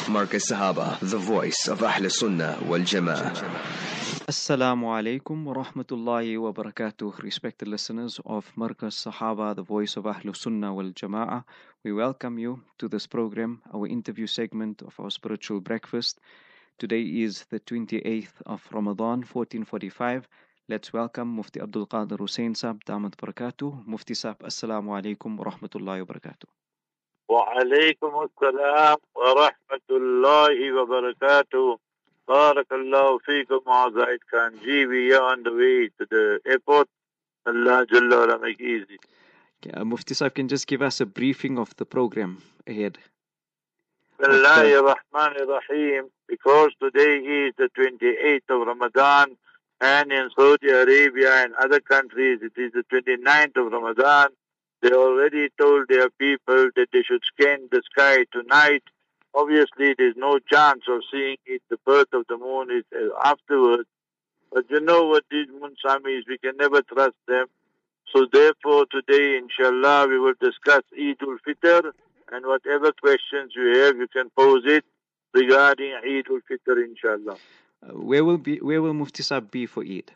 Marcus Sahaba, the voice of Ahl Sunnah wal Jama'ah. Assalamu alaikum wa rahmatullahi wa barakatuh. Respected listeners of Markaz Sahaba, the voice of Ahlul Sunnah wal Jama'ah. We welcome you to this program, our interview segment of our spiritual breakfast. Today is the 28th of Ramadan, 1445. Let's welcome Mufti Abdul Qadir Hussain Sahab, Damat Barakatuh. Mufti Sahab, Assalamu alaikum wa rahmatullahi wa barakatuh. Wa alaikum assalam wa rahmatullahi wa barakatuh. Barakallahu feekum, Zaid Khan Ji. We are on the way to the airport. Allah Jalla wala make easy. Mufti Sahib, can just give us a briefing of the program ahead? Bismillahir Rahmanir Rahim. Because today is the 28th of Ramadan, and in Saudi Arabia and other countries it is the 29th of Ramadan. They already told their people that they should scan the sky tonight. Obviously, there's no chance of seeing it. The birth of the moon is afterwards. But you know what these moon samis, we can never trust them. So therefore, today, inshallah, we will discuss Eid al-Fitr, and whatever questions you have, you can pose it regarding Eid al-Fitr, inshallah. Where will Mufti Sahib be for Eid?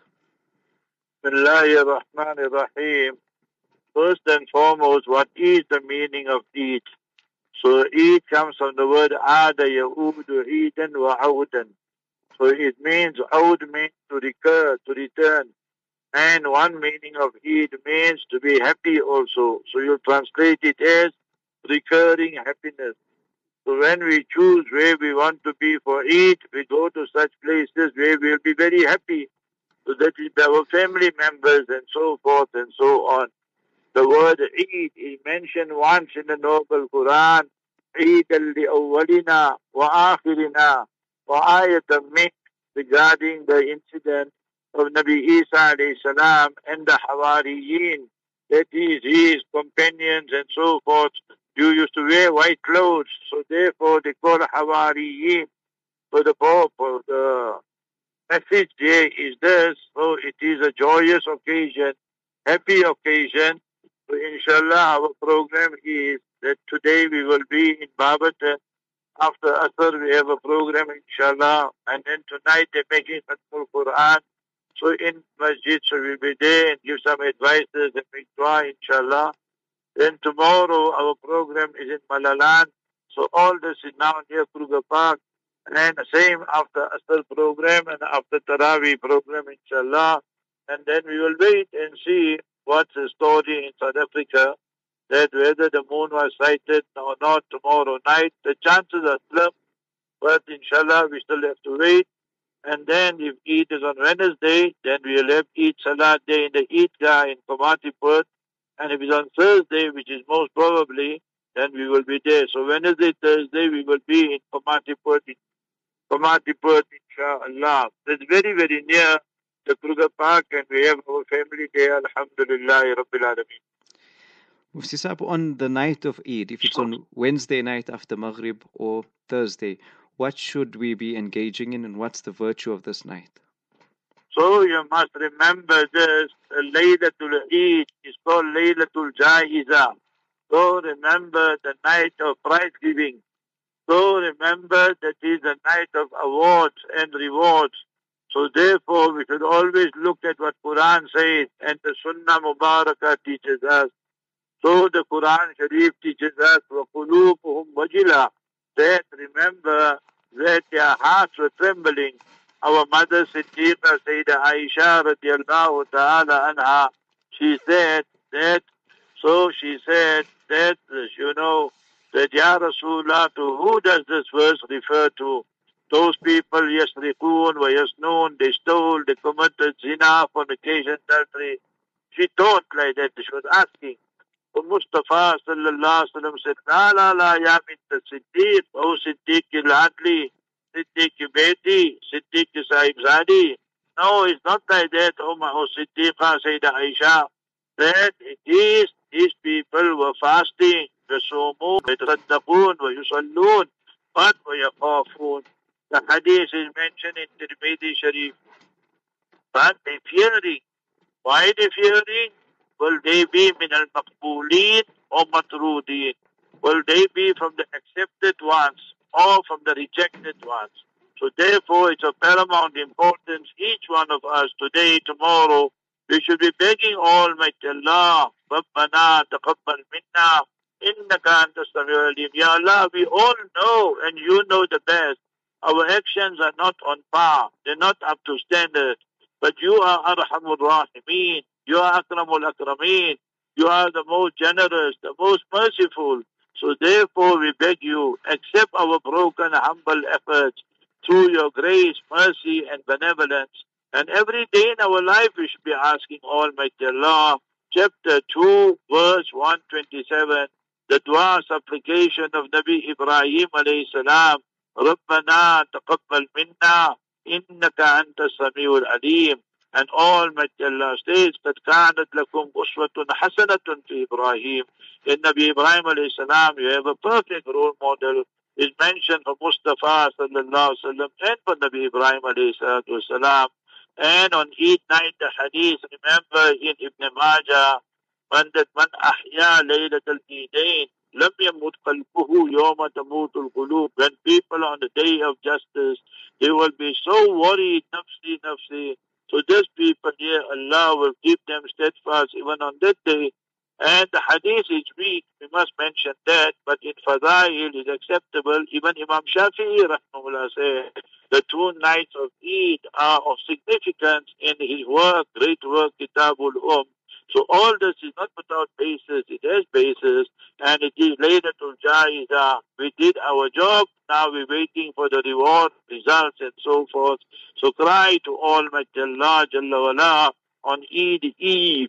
Bismillahir Rahmanir Rahim. First and foremost, what is the meaning of Eid? So Eid comes from the word Aada Ya'udu Eidan wa Audan. So it means Aud means to recur, to return. And one meaning of Eid means to be happy also. So you translate it as recurring happiness. So when we choose where we want to be for Eid, we go to such places where we'll be very happy. So that is our family members and so forth and so on. The word Eid is mentioned once in the Noble Quran. Eid al-awwalina wa akhirina wa ayatan min, regarding the incident of Nabi Isa alayhi salam and the Hawariyin. That is, his companions and so forth. You used to wear white clothes, so therefore they call Hawariyin. So the message there is this. So it is a joyous occasion, happy occasion. So inshallah, our program is that today we will be in Babat. After Asr, we have a program, inshallah. And then tonight they're making Khatmul Quran. So in Masjid, so we'll be there and give some advices and make dua, inshallah. Then tomorrow, our program is in Malalan. So all this is now near Kruger Park. And the same after Asr program and after Taraweeh program, inshallah. And then we will wait and see what's the story in South Africa, that whether the moon was sighted or not tomorrow night. The chances are slim, but inshallah we still have to wait. And then if Eid is on Wednesday, then we will have Eid Salat Day in the Eidgah in Komatipoort. And if it's on Thursday, which is most probably, then we will be there. So Wednesday, Thursday, we will be in Komatipoort, inshallah. It's very, very near the Kruger Park, and we have our family there, alhamdulillah, Rabbil Alameen. Mufti Sahib, on the night of Eid, if it's on Wednesday night after Maghrib or Thursday, what should we be engaging in and what's the virtue of this night? So you must remember this, Laylatul Eid is called Laylatul Jaiza. So remember the night of prize giving. So remember that is the night of awards and rewards. So therefore we should always look at what Quran says and the Sunnah Mubarakah teaches us. So the Quran Sharif teaches us, وَقُلُوبُهُمْ وَجِلَةٌ, that remember that their hearts were trembling. Our mother Siddiqa Sayyidah Aisha radiallahu ta'ala anha, she said that, you know, that Ya Rasulullah, to who does this verse refer to? Those people, yasriqoon wa yasnoon, they stole, they committed zina, fornication, adultery. She thought like that, she was asking. So Mustafa sallallahu alaihi wasallam said, la, ya bint Siddiq, oh Siddiq ki ladli, Siddiq ki beti, Siddiq ki sahibzadi. No, it's not like that, oh Siddiqa Sayyidah Aisha. That it is, these people were fasting, وَيَصُومُونَ وَيَتَصَدَّقُونَ وَيُصَلُّونَ but وَيَخَافُونَ. The hadith is mentioned in Tirmidhi Sharif. But they fearing. Why they fearing? Will they be min al-maqbooleen or matrudeen? Will they be from the accepted ones or from the rejected ones. So therefore, it's of paramount importance, each one of us today, tomorrow, we should be begging Almighty Allah, Rabbana taqabbal minna, innaka anta samiul alim. Ya Allah, we all know and you know the best. Our actions are not on par. They're not up to standard. But you are Arhamur Rahimeen. You are Akramul Akrameen. You are the most generous, the most merciful. So therefore we beg you, accept our broken, humble efforts through your grace, mercy and benevolence. And every day in our life we should be asking Almighty Allah, chapter 2, verse 127, the dua supplication of Nabi Ibrahim alayhi salam, رَبَّنَا تَقَبَّلْ مِنَّا إِنَّكَ أَنْتَ السَّمِيعُ الْعَلِيمُ. And Almighty Allah states, قَدْ كَانَتْ لَكُمْ أُسْوَةٌ حَسَنَةٌ فِي إِبْرَاهِيمَ. In Nabi Ibrahim alayhi salam, you have a perfect role model. Is mentioned for Mustafa sallallahu alaihi wasallam and for Nabi Ibrahim alayhi salatu wasalam. And on Eid night, the hadith, remember in Ibn Majah, man ahya laylat al-Eidain, lam yamut qalbuhu yawma tamutul qulub. When people on the day of justice, they will be so worried, nafsi, nafsi. So these people here, Allah will keep them steadfast even on that day. And the hadith is weak, we must mention that, but in Fadail is acceptable. Even Imam Shafi'i rahmahullah said, the 2 nights of Eid are of significance in his work, great work, Kitabul So all this is not without basis, it has basis, and it is Laylatul Jaiza. We did our job, now we're waiting for the reward, results and so forth. So cry to Almighty Allah Jalla wala on Eid Eve,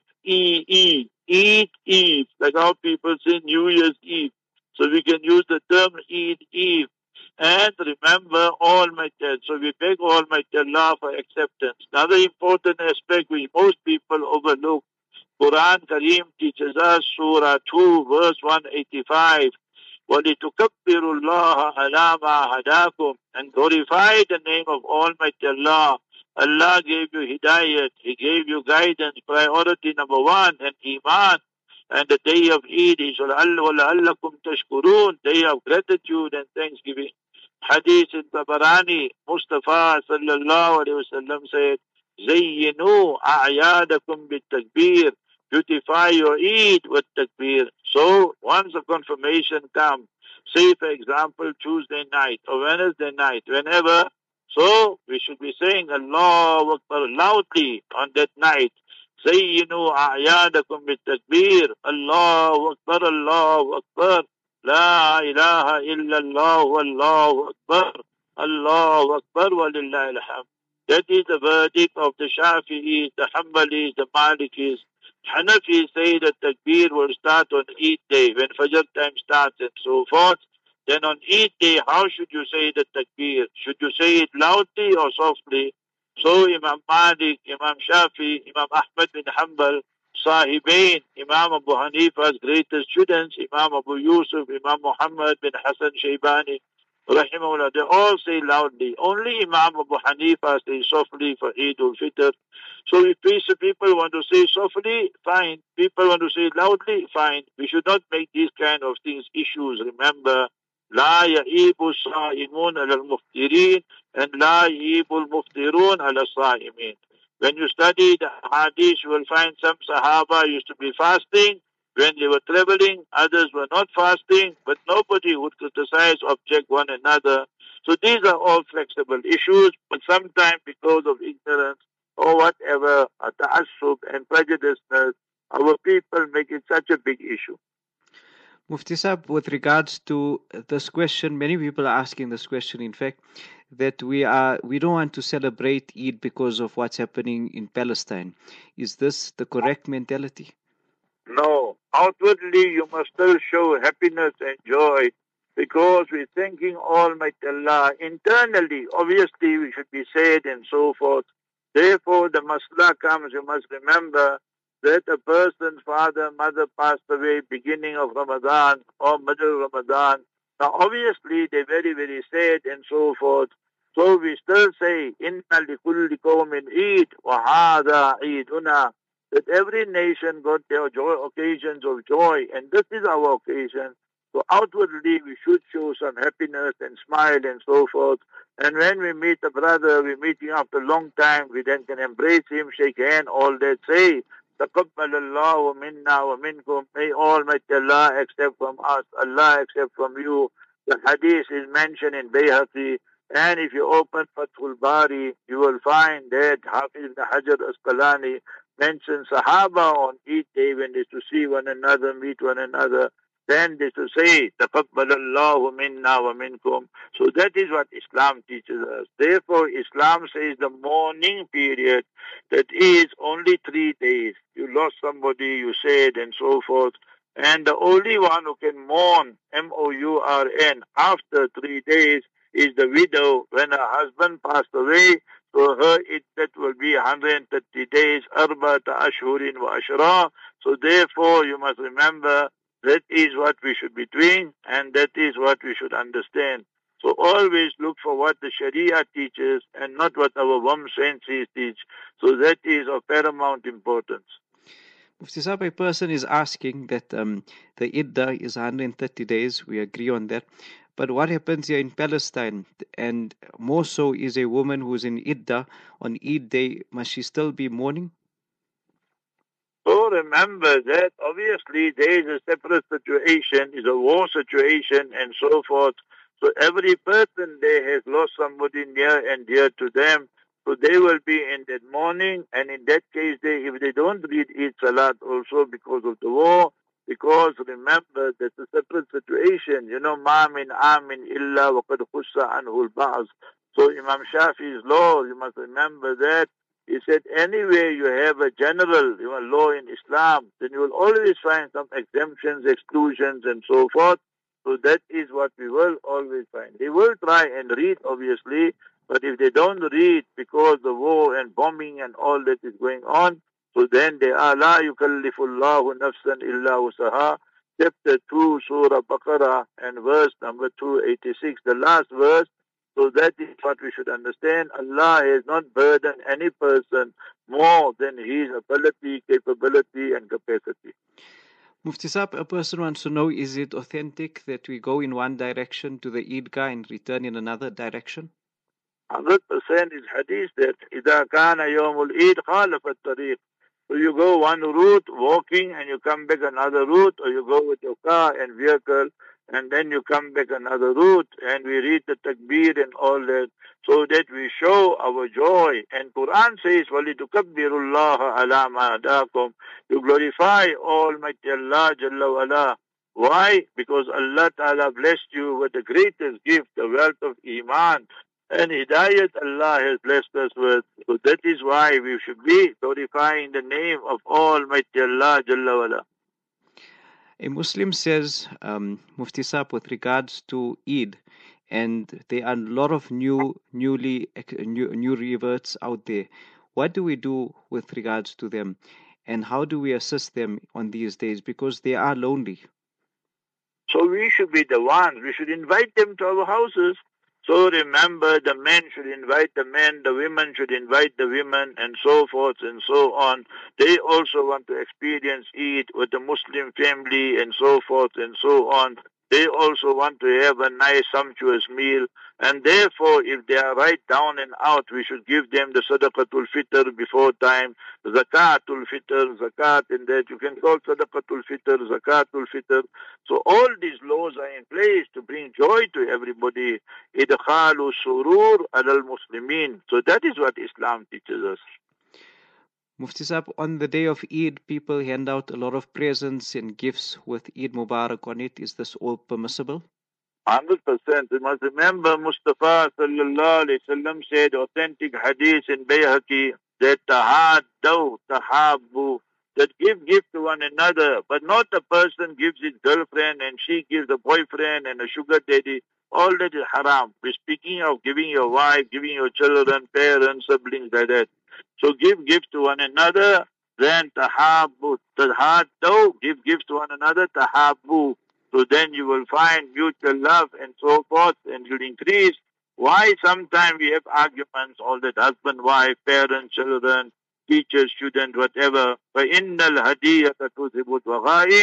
Eid Eve, like how people say New Year's Eve. So we can use the term Eid Eve. And remember Almighty. So we beg Almighty Allah for acceptance. Another important aspect which most people overlook, Quran Kareem teaches us, Surah 2, verse 185, وَلِتُكَبِّرُوا اللَّهَ عَلَى مَا هَدَاكُمْ, and glorify the name of Almighty Allah. Allah gave you hidayat, He gave you guidance, priority number 1, and Iman. And the day of Eid is وَلَعَلَّكُمْ تَشْكُرُونَ, day of gratitude and thanksgiving. Hadith in Tabarani, Mustafa sallallahu alayhi wa sallam said, زَيِّنُوا أَعْيَادَكُمْ بِالتَّكْبِيرِ, beautify your Eid with takbir. So once the confirmation comes, say for example Tuesday night or Wednesday night, whenever, so we should be saying Allahu Akbar loudly on that night. زَيِّنُوا أَعْيَادَكُمْ بِالتَّكْبِيرِ, Allahu Akbar, Allahu Akbar, La ilaha illallah, Allahu Akbar, Allahu Akbar, walillahi alhamd. That is the verdict of the Shafi'is, the Hanbalis, the Malikis. Hanafi say that takbir will start on Eid day, when Fajr time starts and so forth. Then on Eid day, how should you say the takbir? Should you say it loudly or softly? So Imam Malik, Imam Shafi, Imam Ahmad bin Hanbal, Sahibain, Imam Abu Hanifa's greatest students, Imam Abu Yusuf, Imam Muhammad bin Hassan Shaybani, rahimahullah, they all say loudly. Only Imam Abu Hanifa says softly for Eid al-Fitr. So if people want to say softly, fine. People want to say loudly, fine. We should not make these kind of things issues. Remember, لا يعيب الصائمون على المفطرين and لا يعيب المفطرون على الصائمين. When you study the hadith, you will find some Sahaba used to be fasting when they were traveling, others were not fasting, but nobody would criticize, object one another. So these are all flexible issues, but sometimes because of ignorance or whatever, ta'assub and prejudiceness, our people make it such a big issue. Mufti Sahib, with regards to this question, many people are asking this question, in fact, that we don't want to celebrate Eid because of what's happening in Palestine. Is this the correct mentality? No. Outwardly, you must still show happiness and joy because we're thanking Almighty Allah. Internally, obviously, we should be sad and so forth. Therefore, the masla comes, you must remember that a person's father, mother passed away beginning of Ramadan or middle of Ramadan. Now, obviously, they're very, very sad and so forth. So we still say, Inna likulli qawmin Eid wa hadha Eiduna, that every nation got their joy, occasions of joy, and this is our occasion. So outwardly we should show some happiness and smile and so forth. And when we meet a brother, we meet him after a long time, we then can embrace him, shake hand, all that, say, تَقَبَّلَ اللَّهُ مِنَّا وَمِنْكُمْ. May Almighty Allah accept from us, Allah accept from you. The hadith is mentioned in Bayhaqi. And if you open Fathul Bari, you will find that Hafiz ibn Hajar Asqalani mentions Sahaba on each day when they used to see one another, meet one another. Then they to say, تَقَبَّلَ اللَّهُ مِنَّا وَمِنْكُمْ. So that is what Islam teaches us. Therefore, Islam says the mourning period, that is only 3 days. You lost somebody, you said, and so forth. And the only one who can mourn, M-O-U-R-N, after 3 days is the widow. When her husband passed away, so her iddat will be 130 days, arba'ata ashhurin wa ashra. So therefore, you must remember, that is what we should be doing, and that is what we should understand. So always look for what the Sharia teaches and not what our warm senses teach. So that is of paramount importance. Mufti Sahib, a person is asking that the Iddah is 130 days. We agree on that. But what happens here in Palestine, and more so, is a woman who's in Iddah on Eid day, must she still be mourning? So remember that obviously there is a separate situation, is a war situation and so forth. So every person there has lost somebody near and dear to them. So they will be in that mourning, and in that case, if they don't read Eid Salat also because of the war, because remember that's a separate situation. You know, ma min amin illa wa qad khussa anhu al-ba'z. So Imam Shafi's law, you must remember that. He said, anyway you have a general law in Islam, then you will always find some exemptions, exclusions, and so forth. So that is what we will always find. They will try and read, obviously, but if they don't read because the war and bombing and all that is going on, so then they are la yukallifullahu nafsan illa wusaha. Chapter 2, Surah Baqarah, and verse number 286, the last verse. So that is what we should understand. Allah has not burdened any person more than his ability, capability, and capacity. Mufti Sahib, a person wants to know, is it authentic that we go in one direction to the Eidgah and return in another direction? 100% is hadith that إِذَا كَانَ يَوْمُ الْإِيدِ خَالَفَ الطَّرِيقِ. So you go one route walking and you come back another route, or you go with your car and vehicle and then you come back another route, and we read the takbir and all that, so that we show our joy. And Quran says, وَلِتُكَبِّرُ اللَّهَ عَلَى مَا هَدَاكُمْ. You glorify Almighty Allah Jalla wa'ala. Why? Because Allah Ta'ala blessed you with the greatest gift, the wealth of Iman. And Hidayat Allah has blessed us with. So that is why we should be glorifying the name of Almighty Allah Jalla wa'ala. A Muslim says, Mufti Sahib, with regards to Eid, and there are a lot of new reverts out there. What do we do with regards to them, and how do we assist them on these days, because they are lonely? So we should be the ones. We should invite them to our houses. So remember, the men should invite the men, the women should invite the women, and so forth and so on. They also want to experience Eid with the Muslim family and so forth and so on. They also want to have a nice, sumptuous meal. And therefore, if they are right down and out, we should give them the Sadaqatul Fitr before time, Zakatul Fitr, Zakat, and that you can call Sadaqatul Fitr, Zakatul Fitr. So all these laws are in place to bring joy to everybody. Idkhalu surur al-Muslimin. So that is what Islam teaches us. Mufti Sahib, on the day of Eid, people hand out a lot of presents and gifts with Eid Mubarak on it. Is this all permissible? 100%. You must remember Mustafa sallallahu alayhi wasallam said, authentic hadith in Bayhaqi, that tahaddaw, tahabbu, that give gift to one another, but not a person gives his girlfriend and she gives a boyfriend and a sugar daddy. All that is haram. We're speaking of giving your wife, giving your children, parents, siblings, like that. So give gifts to one another, then tahabbu, tahaddaw, give gifts to one another, tahabbu. So then you will find mutual love and so forth, and you'll increase. Why sometimes we have arguments, all that husband, wife, parents, children, teacher, student, whatever. فَإِنَّ الْهَدِيَّةَ تُذْهِبُ الْوَغَائِنَ.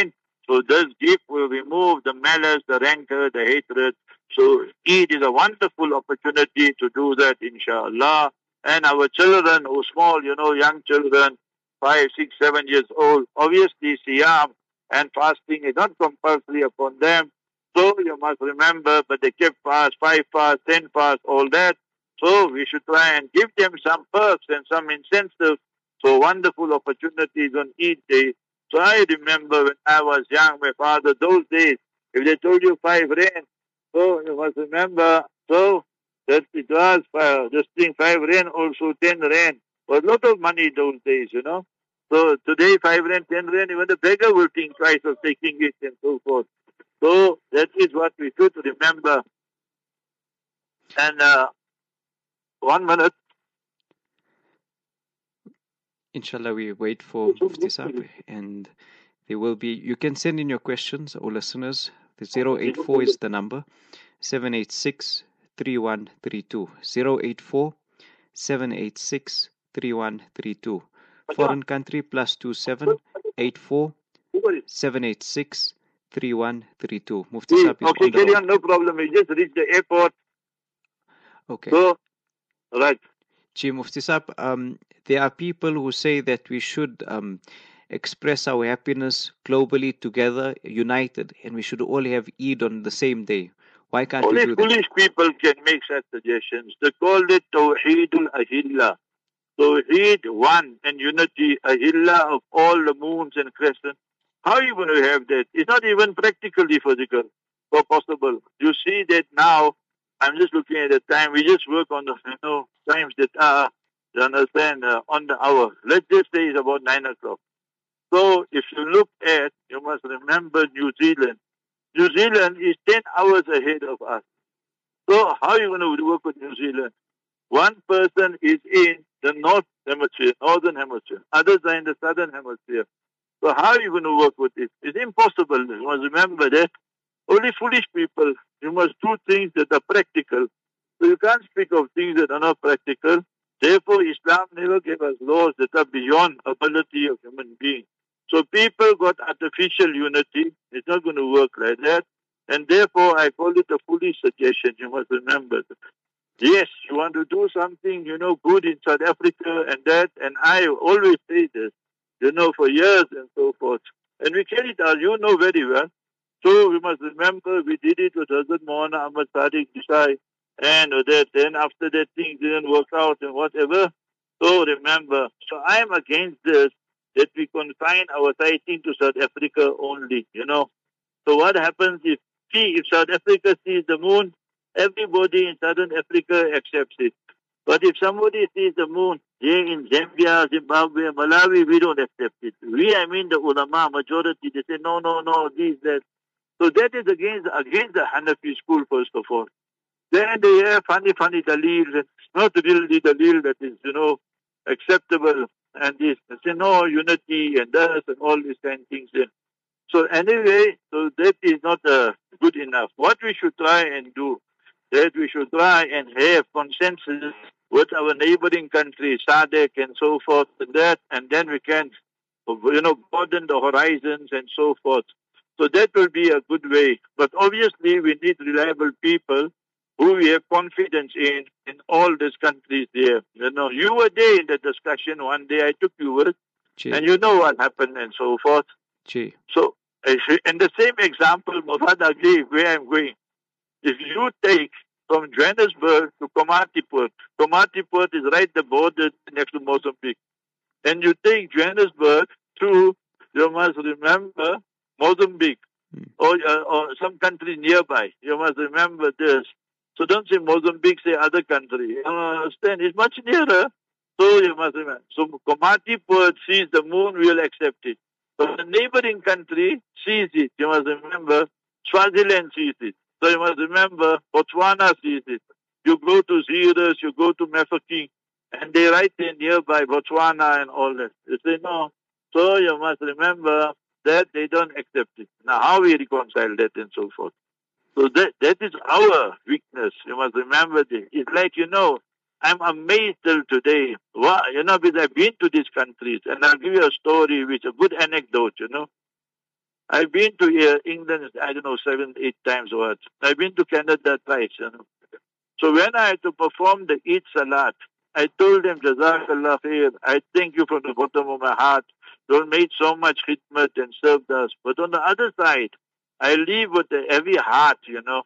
So this gift will remove the malice, the rancor, the hatred. So Eid is a wonderful opportunity to do that, inshallah. And our children who are small, young children, 5, 6, 7 years old, obviously Siyam and fasting is not compulsory upon them. So you must remember, but they kept fast, 5 fast, 10 fast, all that. So we should try and give them some perks and some incentives. So wonderful opportunities on Eid day. So I remember when I was young, my father, those days, if they told you 5 rand, so you must remember, so that it was just thing 5 rand, also 10 rand. Was a lot of money those days, So today 5 rand, 10 rand, even the beggar will think twice of taking it and so forth. So that is what we should remember. And 1 minute. Inshallah, we wait for Mufti Saab, and there will be, you can send in your questions, or listeners. The 084 is the number, 786 3132. 084 786 3132. Foreign country +27 84 786 3132. Mufti Saab is Okay, on the carry road. on, no problem. We just reached the airport. Okay. So, right. Ji Mufti Saab, there are people who say that we should express our happiness globally together, united, and we should all have Eid on the same day. Why can't we Only do that? foolish people can make such suggestions. They call it Tawheedul Ahilla. Tawheed, one, and unity, Ahilla of all the moons and crescents. How are you going to have that? It's not even practically physical or possible. You see that now, I'm just looking at the time, we just work on the times that are, you understand, on the hour. Let's just say it's about 9 o'clock. So if you look at, you must remember New Zealand. New Zealand is 10 hours ahead of us. So how are you going to work with New Zealand? One person is in the northern hemisphere. Others are in the southern hemisphere. So how are you going to work with it? It's impossible. You must remember that. Only foolish people, you must do things that are practical. So you can't speak of things that are not practical. Therefore, Islam never gave us laws that are beyond ability of human beings. So people got artificial unity. It's not going to work like that. And therefore, I call it a foolish suggestion. You must remember that. Yes, you want to do something, good in South Africa and that. And I always say this, for years and so forth. And we carry it out, very well. So we must remember we did it with Hazrat Maulana Ahmad Sadiq Desai and that. Then after that things didn't work out and whatever. So remember, so I am against this, that we confine our sighting to South Africa only, So what happens if South Africa sees the moon, everybody in Southern Africa accepts it. But if somebody sees the moon here in Zambia, Zimbabwe, Malawi, we don't accept it. The ulama, majority, they say, no, this, that. So that is against the Hanafi school, first of all. Then they have funny dalil. It's not really dalil that is, acceptable. And this, they say, no, unity and this and all these kind of things. So anyway, so that is not good enough. What we should try and do, that we should try and have consensus with our neighboring countries, SADC and so forth, and then we can, broaden the horizons and so forth. So that will be a good way. But obviously, we need reliable people who we have confidence in all these countries there. You were there in the discussion one day. I took you with, and you know what happened and so forth. Gee. So, in the same example, Mufad gave where I'm going. If you take from Johannesburg to Komatipoort is right the border next to Mozambique. And you take Johannesburg to, you must remember, Mozambique or some country nearby. You must remember this. So don't say Mozambique, say other country. You understand? It's much nearer. So you must remember. So Komatipoort sees the moon, we'll accept it. But the neighboring country sees it. You must remember, Swaziland sees it. So you must remember, Botswana sees it. You go to Zeerust, you go to Mafeking, and they right there nearby, Botswana and all that. You say no. So you must remember that they don't accept it. Now how we reconcile that and so forth. So that is our weakness. You must remember this. It's like, I'm amazed till today. Wow, because I've been to these countries, and I'll give you a story, which a good anecdote, I've been to England, I don't know, 7, 8 times or what. I've been to Canada twice, you know. So when I had to perform the Eid Salat, I told them, Jazakallah khair, I thank you from the bottom of my heart. You made so much khidmat and served us. But on the other side, I leave with a heavy heart, you know.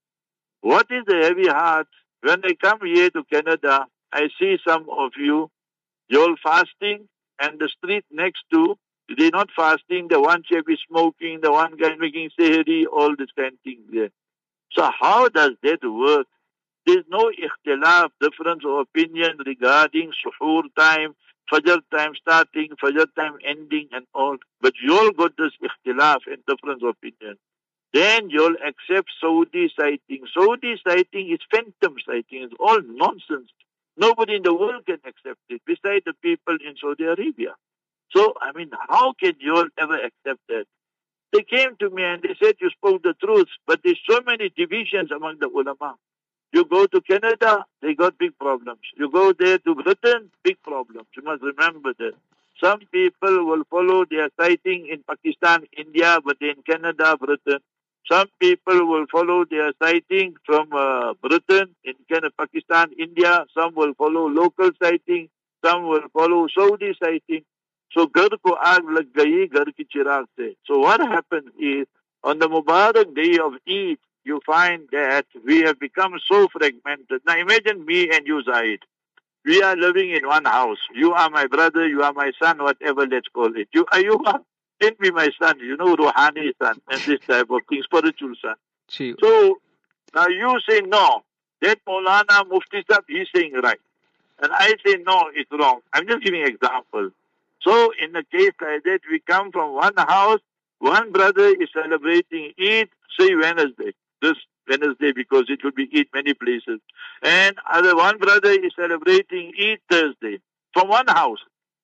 What is the heavy heart? When I come here to Canada, I see some of you, you're fasting, and the street next to, they're not fasting, the one chef is smoking, the one guy making sehri, all this kind of thing there. So how does that work? There's no ikhtilaf, difference of opinion regarding suhoor time, fajr time starting, fajr time ending and all. But you all got this ikhtilaf and difference of opinion. Then you'll accept Saudi sighting. Saudi sighting is phantom sighting. It's all nonsense. Nobody in the world can accept it besides the people in Saudi Arabia. So, I mean, how can you all ever accept that? They came to me and they said you spoke the truth, but there's so many divisions among the ulama. You go to Canada, they got big problems. You go there to Britain, big problems. You must remember that. Some people will follow their sighting in Pakistan, India, but in Canada, Britain. Some people will follow their sighting from Britain, in Pakistan, India. Some will follow local sighting. Some will follow Saudi sighting. So, ghar ko aag lag gayi, ghar ki chirag se. So, what happens is, on the Mubarak day of Eid, you find that we have become so fragmented. Now, imagine me and you, Zaid. We are living in one house. You are my brother, you are my son, whatever, let's call it. You can be my son, you know, Rouhani son, and this type of thing, spiritual son. So, now you say, no, that Maulana Mufti Sahib, he's saying right. And I say, no, it's wrong. I'm just giving an example. So, in a case like that, we come from one house, one brother is celebrating Eid, say Wednesday, this Wednesday, because it will be Eid many places. And other one brother is celebrating Eid Thursday from one house.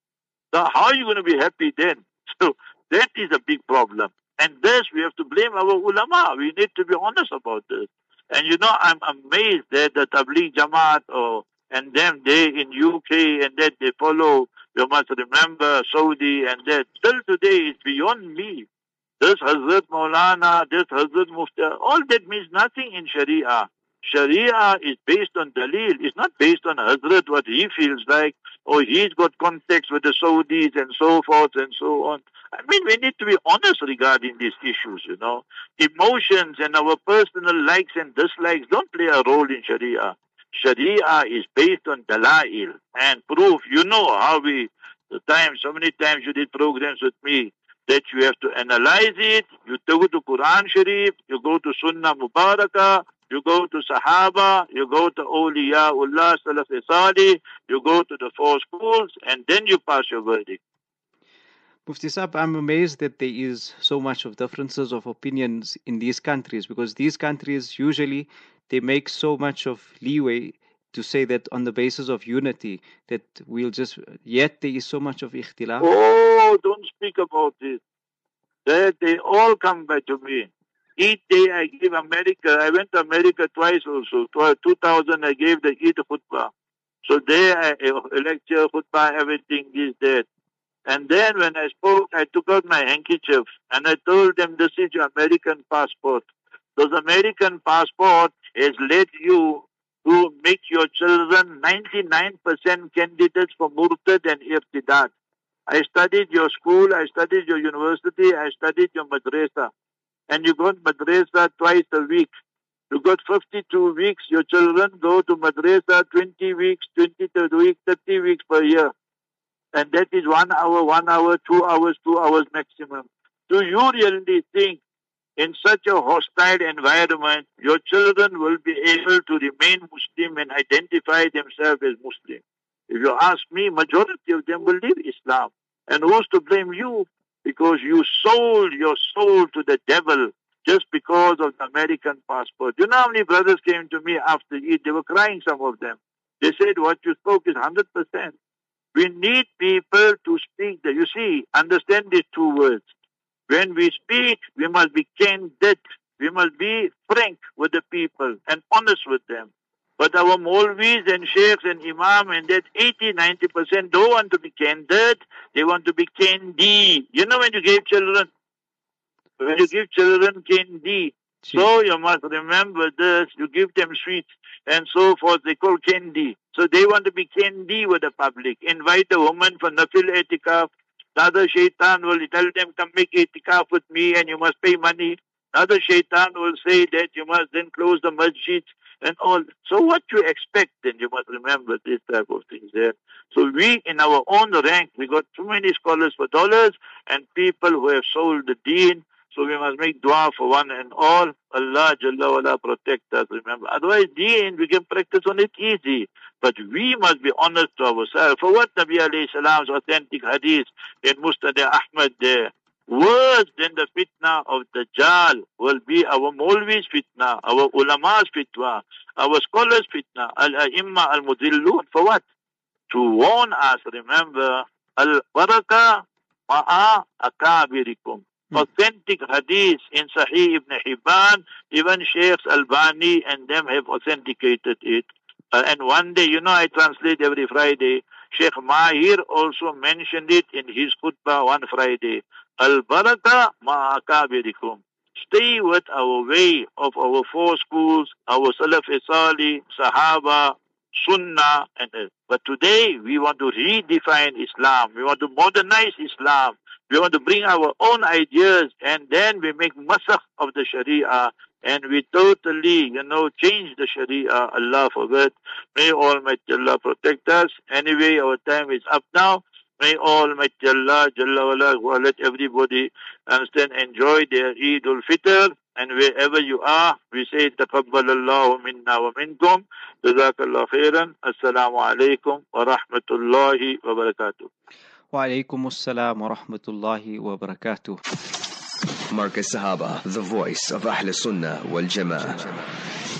So how are you going to be happy then? So that is a big problem. And this, we have to blame our ulama. We need to be honest about this. And you know, I'm amazed that the Tabligh Jamaat and them, they in UK and that they follow, you must remember, Saudi and that. Till today, it's beyond me. This Hazrat Maulana, this Hazrat Mufti, all that means nothing in Sharia. Sharia is based on Dalil. It's not based on Hazrat, what he feels like, or he's got contacts with the Saudis and so forth and so on. I mean, we need to be honest regarding these issues, you know. Emotions and our personal likes and dislikes don't play a role in Sharia. Sharia is based on Dalail and proof. You know how so many times you did programs with me, that you have to analyze it. You go to Quran Sharif, you go to Sunnah Mubarakah, you go to Sahaba, you go to Awliyaullah, Salaf Salih, you go to the four schools, and then you pass your verdict. Mufti Sahib, I'm amazed that there is so much of differences of opinions in these countries, because these countries usually, they make so much of leeway to say that on the basis of unity, that yet there is so much of ikhtilaf. Oh, don't speak about this. They all come back to me. Each day I give America, I went to America twice also. 2000 I gave the Eid khutbah. So there I lecture, khutbah, everything is there. And then when I spoke, I took out my handkerchief and I told them, this is your American passport. Those American passport has led you to make your children 99% candidates for Murtad and Irtidad. I studied your school, I studied your university, I studied your madrasa. And you go to madrasa twice a week. You got 52 weeks, your children go to madrasa 20 weeks, 22 weeks, 30 weeks per year. And that is 1 hour, 2 hours maximum. Do you really think in such a hostile environment, your children will be able to remain Muslim and identify themselves as Muslim? If you ask me, majority of them will leave Islam. And who's to blame you? Because you sold your soul to the devil just because of the American passport. You know how many brothers came to me after Eid? They were crying, some of them. They said, what you spoke is 100%. We need people to speak. You see, understand these two words. When we speak, we must be candid. We must be frank with the people and honest with them. But our Maulvis and Sheikhs and Imam and that 80-90% don't want to be candid. They want to be candy. You know when you gave children, When you give children candy, so you must remember this, you give them sweets and so forth, they call candy. So they want to be candy with the public. Invite a woman for nafil etikaf. The other shaitan will tell them, come make etikaf with me and you must pay money. Another shaitan will say that you must then close the masjid and all. So what you expect then? You must remember this type of things there. So we, in our own rank, we got too many scholars for dollars and people who have sold the deen. So we must make dua for one and all. Allah Jalla wala protect us, remember. Otherwise, deen, we can practice on it easy. But we must be honest to ourselves. For what Nabi alayhi salam's authentic hadith in Musnad Ahmad there, worse than the fitna of Dajjal will be our Maulvi's fitna, our ulama's fitna, our scholars' fitna, al-a'imma al-mudillun. For what? To warn us, remember, al-baraka ma'a akabirikum. Authentic hadith in Sahih Ibn Hibban, even Sheikhs Albani and them have authenticated it. And one day, I translate every Friday, Sheikh Mahir also mentioned it in his khutbah one Friday. Al-baraka ma'akabirikum. Stay with our way of our four schools, our Salaf-e-Salih, Sahaba, Sunnah. But today, we want to redefine Islam. We want to modernize Islam. We want to bring our own ideas and then we make masakh of the Sharia and we totally, change the Sharia. Allah forbid. May Almighty Allah protect us. Anyway, our time is up now. May Almighty Allah Jalla wala let everybody understand, enjoy their Eid al-Fitr. And wherever you are, we say Taqabbalallahu minna wa minkum. Jazakallah khairan. Assalamu alaikum wa rahmatullahi wa barakatuh. Wa alaikum assalam wa rahmatullahi wa barakatuh. Marcus Sahaba, the voice of Ahl Sunnah wal Jama'ah.